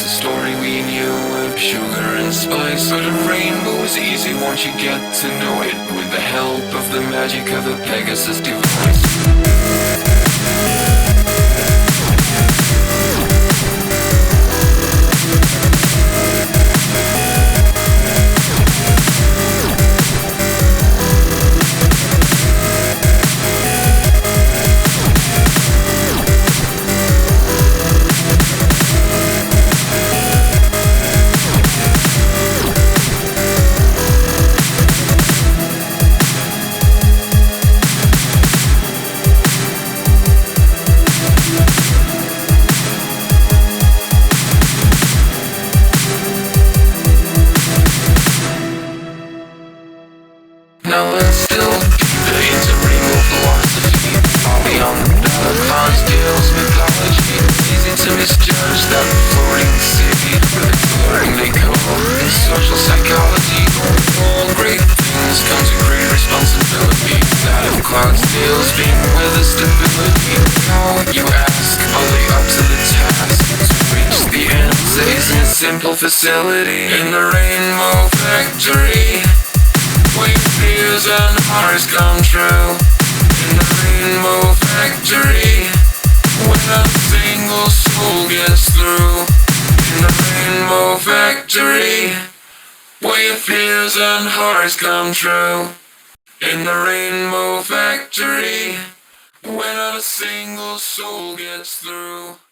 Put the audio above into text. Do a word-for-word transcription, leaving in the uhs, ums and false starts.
story we knew of sugar and spice. But a rainbow is easy once you get to know it, with the help of the magic of the Pegasus device. Now let's still the inter-rainbow philosophy, beyond the cons deals mythology. Easy to misjudge that floating city with the coloring they call social psychology. All great things come to great responsibility. That of Clydesdale's being weather stability. How, you ask, are they up to the task to reach the end? Stays in a simple facility in the Rainbow Factory. Where fears and hearts come true in the Rainbow Factory. When a single soul gets through in the Rainbow Factory. Where fears and hearts come true in the Rainbow Factory. When a single soul gets through.